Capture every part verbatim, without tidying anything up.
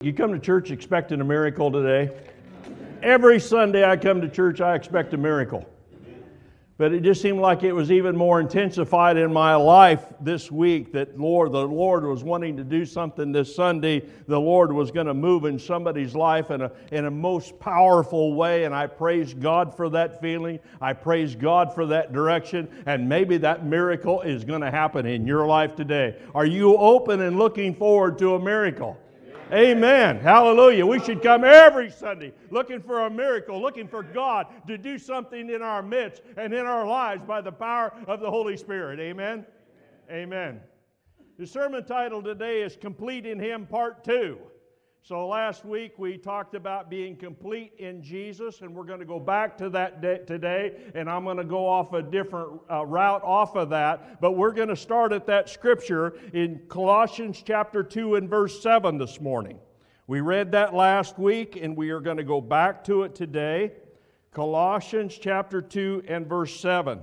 You come to church expecting a miracle today? Every Sunday I come to church, I expect a miracle. But it just seemed like it was even more intensified in my life this week that Lord, the Lord was wanting to do something this Sunday. The Lord was going to move in somebody's life in a, in a most powerful way, and I praise God for that feeling. I praise God for that direction, and maybe that miracle is going to happen in your life today. Are you open and looking forward to a miracle? Amen. Hallelujah. We should come every Sunday looking for a miracle, looking for God to do something in our midst and in our lives by the power of the Holy Spirit. Amen. Amen. The sermon title today is Complete in Him Part two. So last week we talked about being complete in Jesus, and we're going to go back to that day today, and I'm going to go off a different uh, route off of that, but we're going to start at that scripture in Colossians chapter two and verse seven this morning. We read that last week, and we are going to go back to it today. Colossians chapter two and verse seven.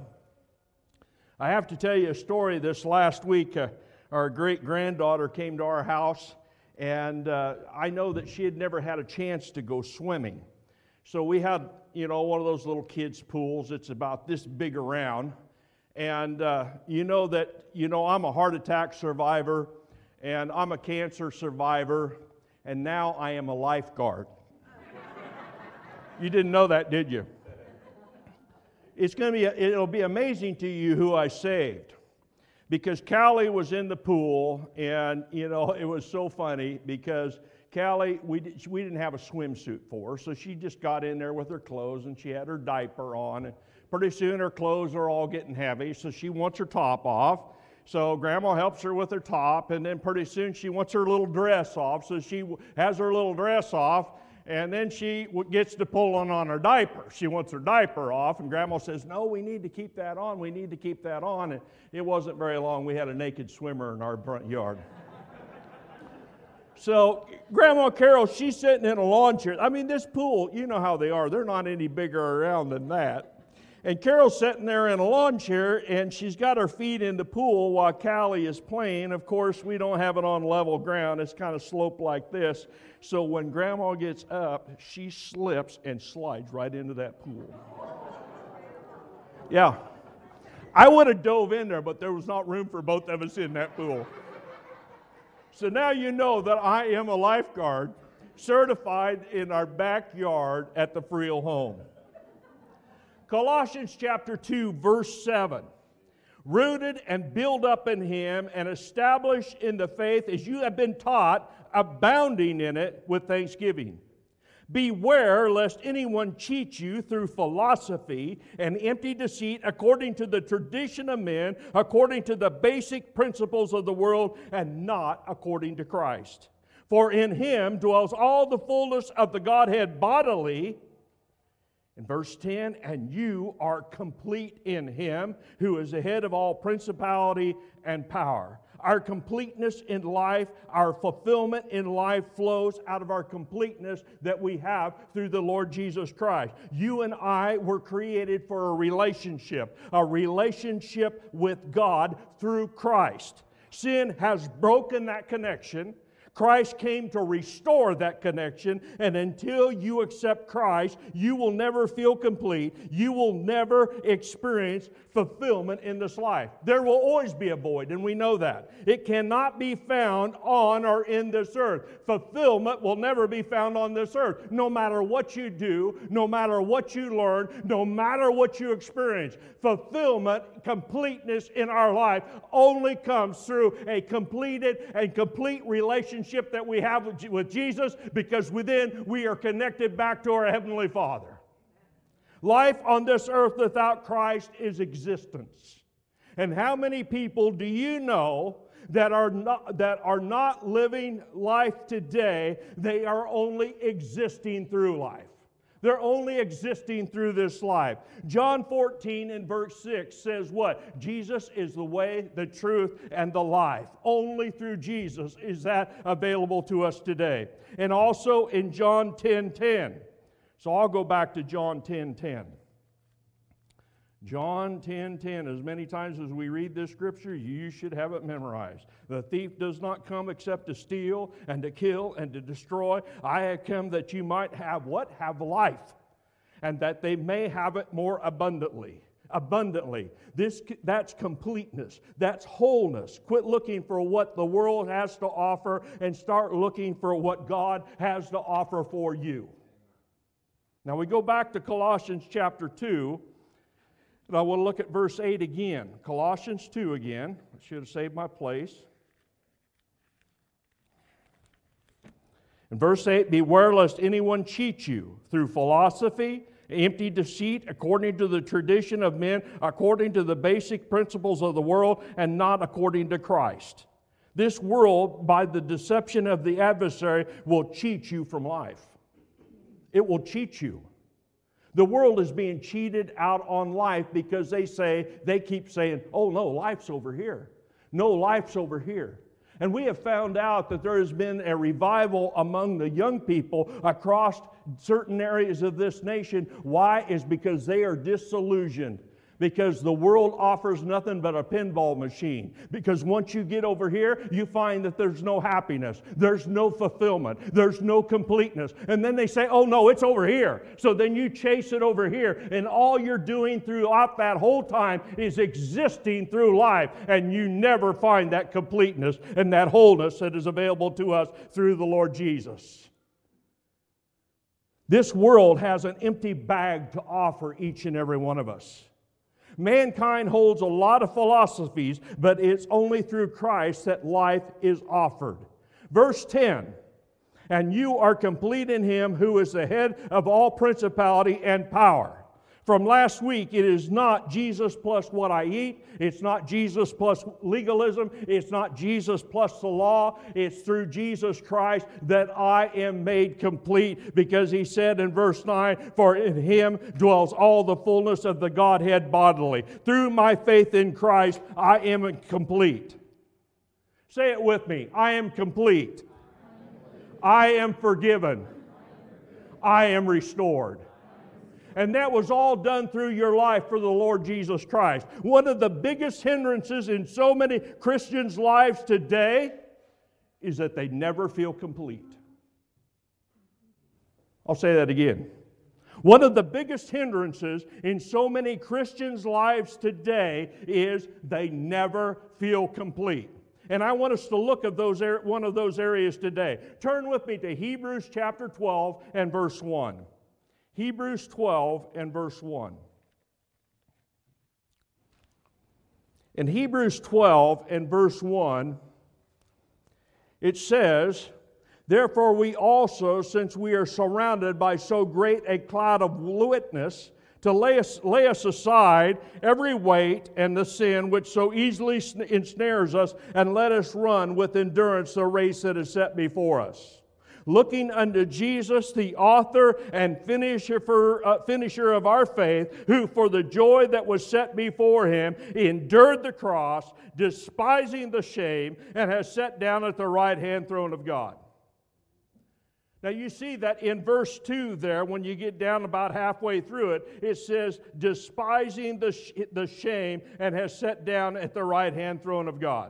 I have to tell you a story. This last week, uh, our great-granddaughter came to our house, and uh, I know that she had never had a chance to go swimming. So we had, you know, one of those little kids' pools. It's about this big around. And uh, you know that, you know, I'm a heart attack survivor, and I'm a cancer survivor, and now I am a lifeguard. You didn't know that, did you? It's going to be, it'll be amazing to you who I saved. Because Callie was in the pool, and, you know, it was so funny because Callie, we, did, we didn't have a swimsuit for her, so she just got in there with her clothes, and she had her diaper on, and pretty soon her clothes are all getting heavy, so she wants her top off. So Grandma helps her with her top, and then pretty soon she wants her little dress off, so she has her little dress off, and then she gets to pulling on her diaper. She wants her diaper off, and Grandma says, no, we need to keep that on. We need to keep that on. And it wasn't very long. We had a naked swimmer in our front yard. So Grandma Carol, she's sitting in a lawn chair. I mean, this pool, you know how they are. They're not any bigger around than that. And Carol's sitting there in a lawn chair, and she's got her feet in the pool while Callie is playing. Of course, we don't have it on level ground. It's kind of sloped like this. So when Grandma gets up, she slips and slides right into that pool. Yeah. I would have dove in there, but there was not room for both of us in that pool. So now you know that I am a lifeguard certified in our backyard at the Friel home. Colossians chapter two, verse seven. Rooted and built up in Him and established in the faith as you have been taught, abounding in it with thanksgiving. Beware lest anyone cheat you through philosophy and empty deceit according to the tradition of men, according to the basic principles of the world, and not according to Christ. For in Him dwells all the fullness of the Godhead bodily. In verse ten, and you are complete in Him who is the head of all principality and power. Our completeness in life, our fulfillment in life flows out of our completeness that we have through the Lord Jesus Christ. You and I were created for a relationship, a relationship with God through Christ. Sin has broken that connection. Christ came to restore that connection, and until you accept Christ, you will never feel complete. You will never experience fulfillment in this life. There will always be a void, and we know that. It cannot be found on or in this earth. Fulfillment will never be found on this earth, no matter what you do, no matter what you learn, no matter what you experience. Fulfillment, completeness in our life only comes through a completed and complete relationship that we have with, with Jesus, because within we are connected back to our Heavenly Father. Life on this earth without Christ is existence. And how many people do you know that are not, that are not living life today? They are only existing through life. They're only existing through this life. John fourteen and verse six says what? Jesus is the way, the truth, and the life. Only through Jesus is that available to us today. And also in John ten ten. So I'll go back to John ten ten. John ten ten, as many times as we read this scripture, you should have it memorized. The thief does not come except to steal and to kill and to destroy. I have come that you might have what? Have life, and that they may have it more abundantly. Abundantly. This, that's completeness. That's wholeness. Quit looking for what the world has to offer and start looking for what God has to offer for you. Now we go back to Colossians chapter two. And I want to look at verse eight again. Colossians two again. I should have saved my place. In verse eight, beware lest anyone cheat you through philosophy, empty deceit, according to the tradition of men, according to the basic principles of the world, and not according to Christ. This world, by the deception of the adversary, will cheat you from life. It will cheat you. The world is being cheated out on life because they say, they keep saying, oh no, life's over here. No, life's over here. And we have found out that there has been a revival among the young people across certain areas of this nation. Why? Is because they are disillusioned. Because the world offers nothing but a pinball machine. Because once you get over here, you find that there's no happiness. There's no fulfillment. There's no completeness. And then they say, oh no, it's over here. So then you chase it over here. And all you're doing throughout that whole time is existing through life. And you never find that completeness and that wholeness that is available to us through the Lord Jesus. This world has an empty bag to offer each and every one of us. Mankind holds a lot of philosophies, but it's only through Christ that life is offered. Verse ten, and you are complete in Him who is the head of all principality and power. From last week, it is not Jesus plus what I eat. It's not Jesus plus legalism. It's not Jesus plus the law. It's through Jesus Christ that I am made complete, because He said in verse nine, for in Him dwells all the fullness of the Godhead bodily. Through my faith in Christ, I am complete. Say it with me. I am complete. I am forgiven. I am restored. And that was all done through your life for the Lord Jesus Christ. One of the biggest hindrances in so many Christians' lives today is that they never feel complete. I'll say that again. One of the biggest hindrances in so many Christians' lives today is they never feel complete. And I want us to look at those one of those areas today. Turn with me to Hebrews chapter twelve and verse one. Hebrews twelve and verse one. In Hebrews twelve and verse one, it says, therefore we also, since we are surrounded by so great a cloud of witness, to lay us, lay us aside every weight and the sin which so easily ensnares us, and let us run with endurance the race that is set before us. Looking unto Jesus, the author and finisher, for, uh, finisher of our faith, who for the joy that was set before Him endured the cross, despising the shame, and has sat down at the right hand throne of God. Now you see that in verse two there, when you get down about halfway through it, it says, despising the, sh- the shame, and has sat down at the right hand throne of God.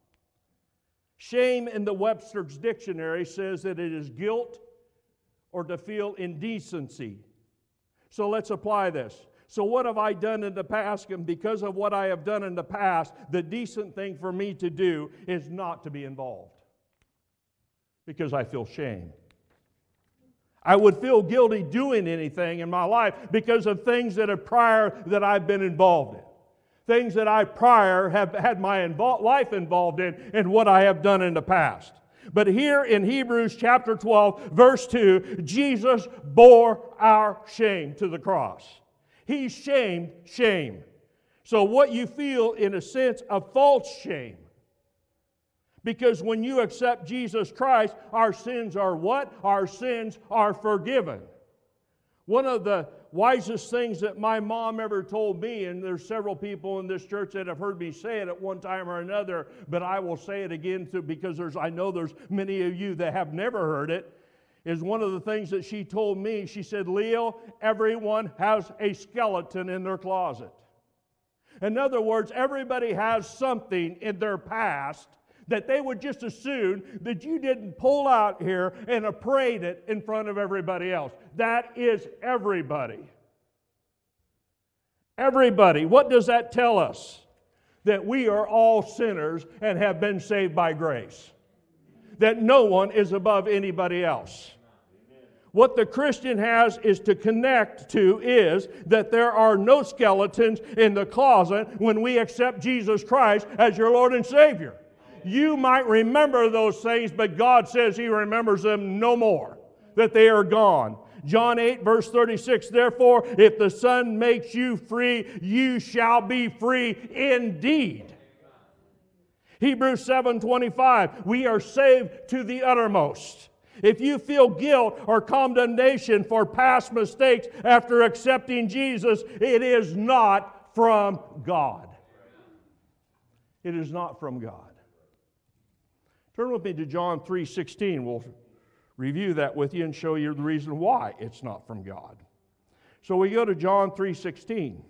Shame in the Webster's dictionary says that it is guilt or to feel indecency. So let's apply this. So what have I done in the past? And because of what I have done in the past, the decent thing for me to do is not to be involved, because I feel shame. I would feel guilty doing anything in my life because of things that are prior that I've been involved in. Things that I prior have had my invo- life involved in and what I have done in the past. But here in Hebrews chapter twelve, verse two, Jesus bore our shame to the cross. He shamed shame. So what you feel, in a sense, of false shame. Because when you accept Jesus Christ, our sins are what? Our sins are forgiven. One of the wisest things that my mom ever told me, and there's several people in this church that have heard me say it at one time or another, but I will say it again too, because there's, I know there's many of you that have never heard it, is one of the things that she told me. She said, Leo, everyone has a skeleton in their closet. In other words, everybody has something in their past that they would just assume that you didn't pull out here and parade it in front of everybody else. That is everybody. Everybody. What does that tell us? That we are all sinners and have been saved by grace. That no one is above anybody else. What the Christian has is to connect to is that there are no skeletons in the closet when we accept Jesus Christ as your Lord and Savior. You might remember those things, but God says He remembers them no more, that they are gone. John eight, verse thirty-six, therefore, if the Son makes you free, you shall be free indeed. Hebrews seven twenty-five, we are saved to the uttermost. If you feel guilt or condemnation for past mistakes after accepting Jesus, it is not from God. It is not from God. Turn with me to John three sixteen. We'll review that with you and show you the reason why it's not from God. So we go to John three sixteen.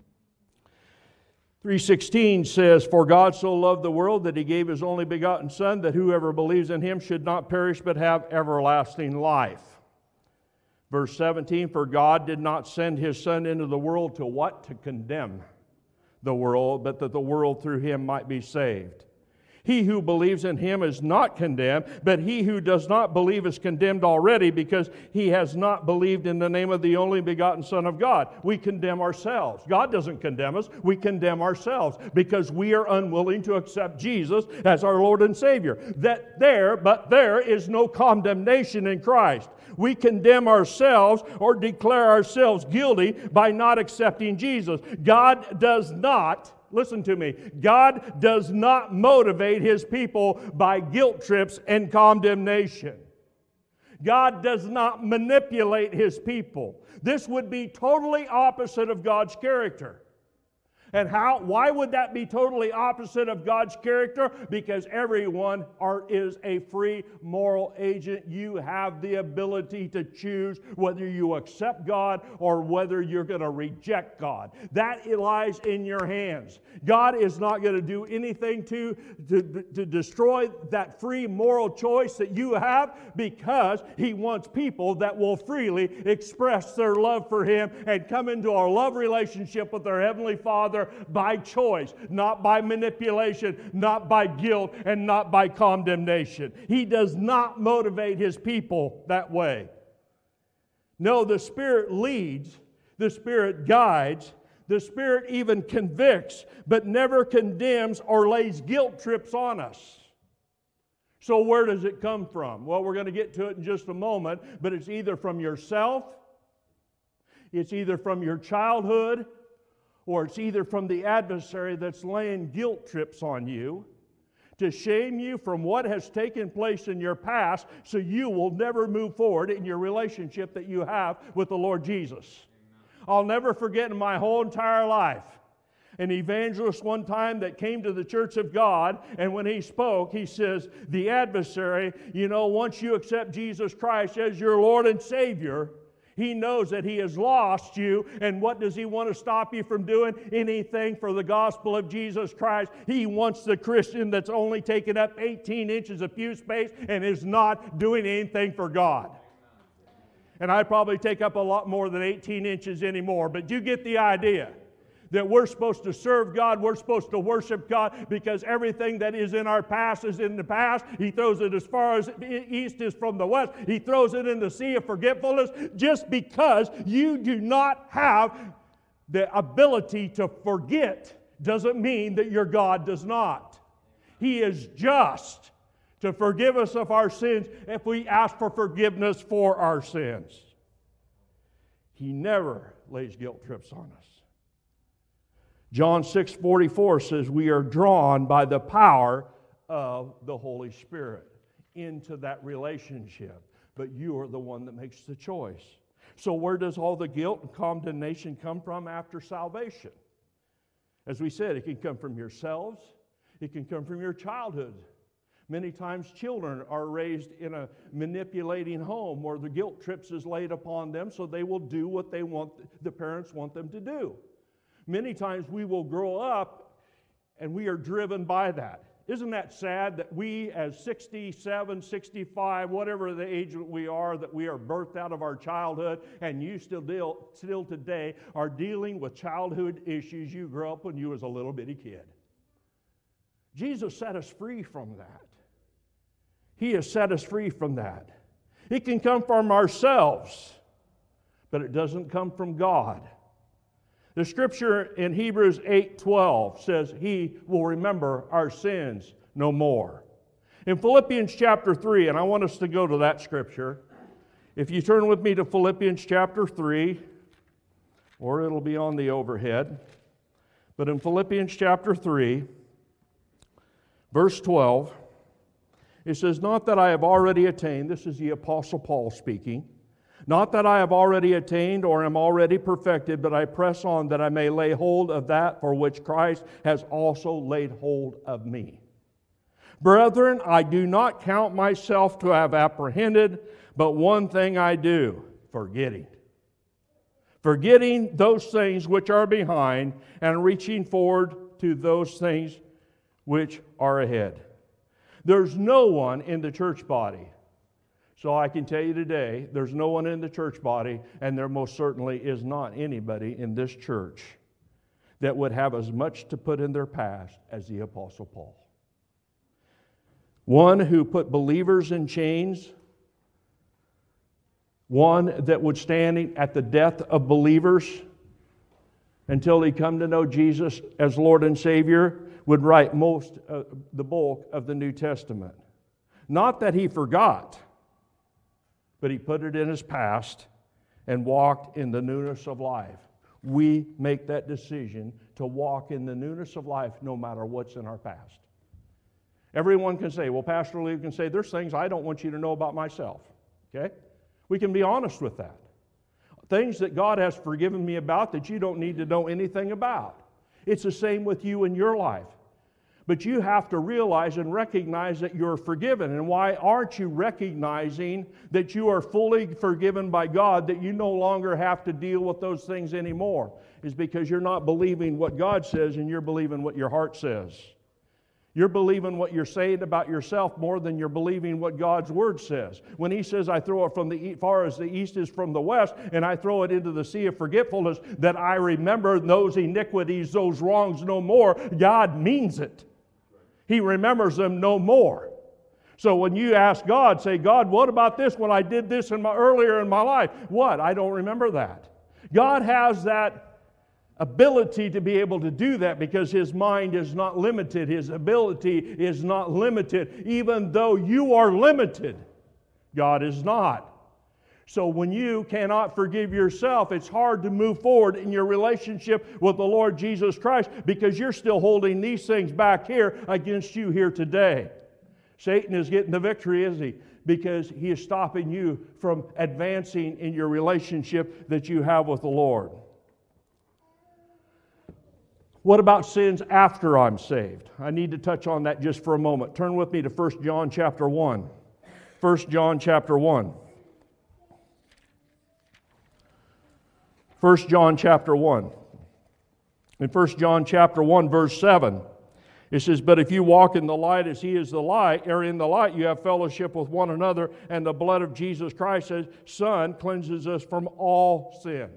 three sixteen says, for God so loved the world that He gave His only begotten Son, that whoever believes in Him should not perish but have everlasting life. Verse seventeen, for God did not send His Son into the world to what? To condemn the world, but that the world through Him might be saved. He who believes in Him is not condemned, but he who does not believe is condemned already because he has not believed in the name of the only begotten Son of God. We condemn ourselves. God doesn't condemn us. We condemn ourselves because we are unwilling to accept Jesus as our Lord and Savior. That there, but there is no condemnation in Christ. We condemn ourselves or declare ourselves guilty by not accepting Jesus. God does not Listen to me. God does not motivate His people by guilt trips and condemnation. God does not manipulate His people. This would be totally opposite of God's character. And how? Why would that be totally opposite of God's character? Because everyone are, is a free moral agent. You have the ability to choose whether you accept God or whether you're going to reject God. That lies in your hands. God is not going to do anything to, to, to destroy that free moral choice that you have, because He wants people that will freely express their love for Him and come into a love relationship with their Heavenly Father by choice, not by manipulation, not by guilt, and not by condemnation. He does not motivate His people that way. No, the Spirit leads, the Spirit guides, the Spirit even convicts, but never condemns or lays guilt trips on us. So where does it come from? Well, we're going to get to it in just a moment, but it's either from yourself, it's either from your childhood, or it's either from the adversary that's laying guilt trips on you to shame you from what has taken place in your past, so you will never move forward in your relationship that you have with the Lord Jesus. I'll never forget in my whole entire life an evangelist one time that came to the Church of God, and when he spoke, he says, the adversary, you know, once you accept Jesus Christ as your Lord and Savior, he knows that he has lost you, and what does he want to stop you from doing? Anything for the gospel of Jesus Christ. He wants the Christian that's only taken up eighteen inches of pew space and is not doing anything for God. And I probably take up a lot more than eighteen inches anymore, but you get the idea. That we're supposed to serve God, we're supposed to worship God, because everything that is in our past is in the past. He throws it as far as east is from the west. He throws it in the sea of forgetfulness. Just because you do not have the ability to forget doesn't mean that your God does not. He is just to forgive us of our sins if we ask for forgiveness for our sins. He never lays guilt trips on us. John six forty-four says we are drawn by the power of the Holy Spirit into that relationship. But you are the one that makes the choice. So where does all the guilt and condemnation come from after salvation? As we said, it can come from yourselves. It can come from your childhood. Many times children are raised in a manipulating home where the guilt trips is laid upon them so they will do what they want, the parents want them to do. Many times we will grow up and we are driven by that. Isn't that sad that we as sixty-seven, sixty-five, whatever the age that we are, that we are birthed out of our childhood, and you still deal, still today are dealing with childhood issues you grew up when you was a little bitty kid. Jesus set us free from that. He has set us free from that. It can come from ourselves, but it doesn't come from God. The scripture in Hebrews eight twelve says, He will remember our sins no more. In Philippians chapter three, and I want us to go to that scripture. If you turn with me to Philippians chapter three, or it'll be on the overhead. But in Philippians chapter three, verse twelve, it says, Not that I have already attained, this is the Apostle Paul speaking, not that I have already attained or am already perfected, but I press on that I may lay hold of that for which Christ has also laid hold of me. Brethren, I do not count myself to have apprehended, but one thing I do, forgetting. Forgetting those things which are behind and reaching forward to those things which are ahead. There's no one in the church body. So I can tell you today, there's no one in the church body, and there most certainly is not anybody in this church that would have as much to put in their past as the Apostle Paul. One who put believers in chains, one that would stand at the death of believers until he come to know Jesus as Lord and Savior, would write most of the bulk of the New Testament. Not that he forgot, but he put it in his past and walked in the newness of life. We make that decision to walk in the newness of life no matter what's in our past. Everyone can say, well, Pastor Lee can say, there's things I don't want you to know about myself. Okay? We can be honest with that. Things that God has forgiven me about that you don't need to know anything about. It's the same with you in your life. But you have to realize and recognize that you're forgiven. And why aren't you recognizing that you are fully forgiven by God, that you no longer have to deal with those things anymore? Is because you're not believing what God says and you're believing what your heart says. You're believing what you're saying about yourself more than you're believing what God's Word says. When He says, I throw it from the far as the east is from the west, and I throw it into the sea of forgetfulness, that I remember those iniquities, those wrongs no more, God means it. He remembers them no more. So when you ask God, say, God, what about this when I did this in my earlier in my life? What? I don't remember that. God has that ability to be able to do that because His mind is not limited. His ability is not limited. Even though you are limited, God is not. So when you cannot forgive yourself, it's hard to move forward in your relationship with the Lord Jesus Christ because you're still holding these things back here against you here today. Satan is getting the victory, isn't he? Because he is stopping you from advancing in your relationship that you have with the Lord. What about sins after I'm saved? I need to touch on that just for a moment. Turn with me to First John chapter one. First John chapter one. First John chapter one. In First John chapter one, verse seven, it says, But if you walk in the light as He is the light, or in the light, you have fellowship with one another, and the blood of Jesus Christ, His Son, cleanses us from all sin.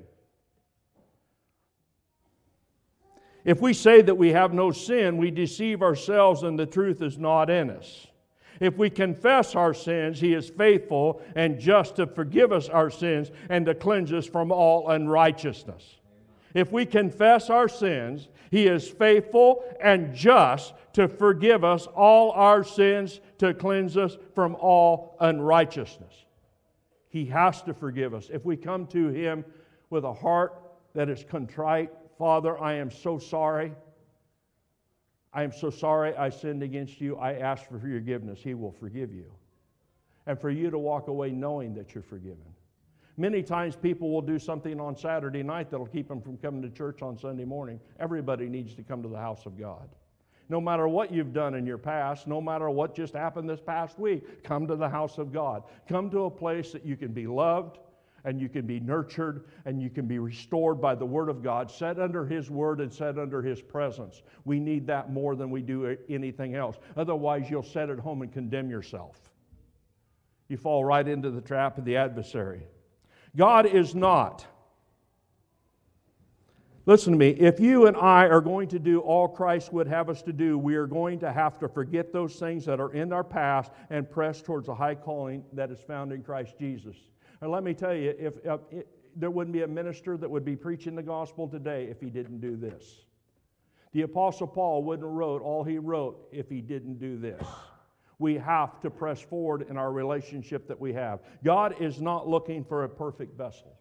If we say that we have no sin, we deceive ourselves and the truth is not in us. If we confess our sins, He is faithful and just to forgive us our sins and to cleanse us from all unrighteousness. If we confess our sins, He is faithful and just to forgive us all our sins, to cleanse us from all unrighteousness. He has to forgive us. If we come to Him with a heart that is contrite, Father, I am so sorry. I am so sorry I sinned against you. I ask for forgiveness. He will forgive you. And for you to walk away knowing that you're forgiven. Many times people will do something on Saturday night that'll keep them from coming to church on Sunday morning. Everybody needs to come to the house of God. No matter what you've done in your past, no matter what just happened this past week, come to the house of God. Come to a place that you can be loved, and you can be nurtured, and you can be restored by the Word of God, set under His Word and set under His presence. We need that more than we do anything else. Otherwise, you'll sit at home and condemn yourself. You fall right into the trap of the adversary. God is not. Listen to me. If you and I are going to do all Christ would have us to do, we are going to have to forget those things that are in our past and press towards a high calling that is found in Christ Jesus. And let me tell you, if, if it, there wouldn't be a minister that would be preaching the gospel today if he didn't do this. The Apostle Paul wouldn't have wrote all he wrote if he didn't do this. We have to press forward in our relationship that we have. God is not looking for a perfect vessel.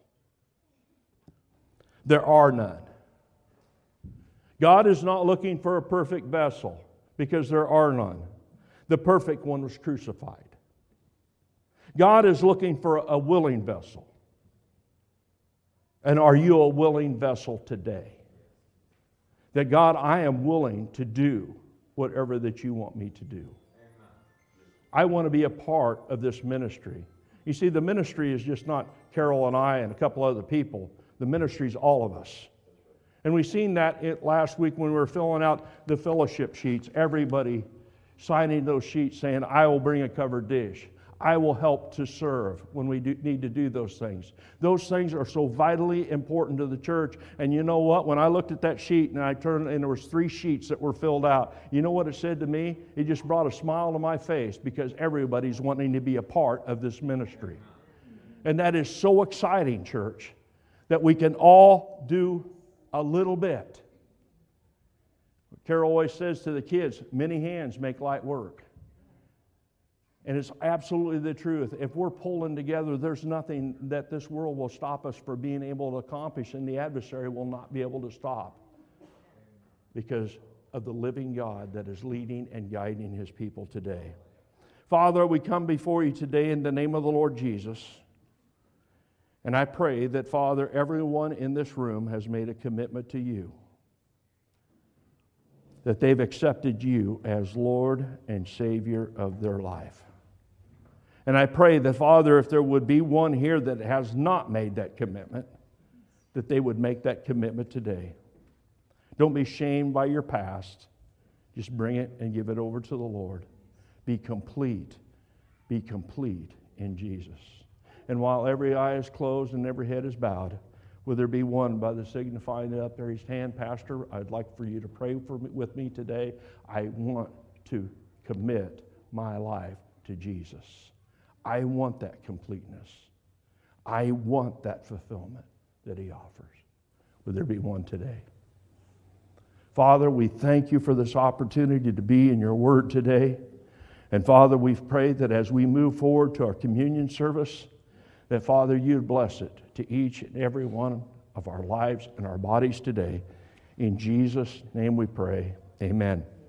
There are none. God is not looking for a perfect vessel because there are none. The perfect one was crucified. God is looking for a willing vessel. And are you a willing vessel today? That God, I am willing to do whatever that you want me to do. I want to be a part of this ministry. You see, the ministry is just not Carol and I and a couple other people. The ministry is all of us. And we seen that it last week when we were filling out the fellowship sheets. Everybody signing those sheets saying, I will bring a covered dish. I will help to serve when we do need to do those things. Those things are so vitally important to the church. And you know what? When I looked at that sheet and I turned and there was three sheets that were filled out, you know what it said to me? It just brought a smile to my face because everybody's wanting to be a part of this ministry. And that is so exciting, church, that we can all do a little bit. Carol always says to the kids, many hands make light work. And it's absolutely the truth. If we're pulling together, there's nothing that this world will stop us from being able to accomplish, and the adversary will not be able to stop because of the living God that is leading and guiding His people today. Father, we come before you today in the name of the Lord Jesus. And I pray that, Father, everyone in this room has made a commitment to you. That they've accepted you as Lord and Savior of their life. And I pray that, Father, if there would be one here that has not made that commitment, that they would make that commitment today. Don't be shamed by your past. Just bring it and give it over to the Lord. Be complete. Be complete in Jesus. And while every eye is closed and every head is bowed, will there be one by the signifying up there his hand? Pastor, I'd like for you to pray for me, with me today. I want to commit my life to Jesus. I want that completeness. I want that fulfillment that He offers. Will there be one today? Father, we thank you for this opportunity to be in your word today. And Father, we've prayed that as we move forward to our communion service, that Father, you'd bless it to each and every one of our lives and our bodies today. In Jesus' name we pray. Amen.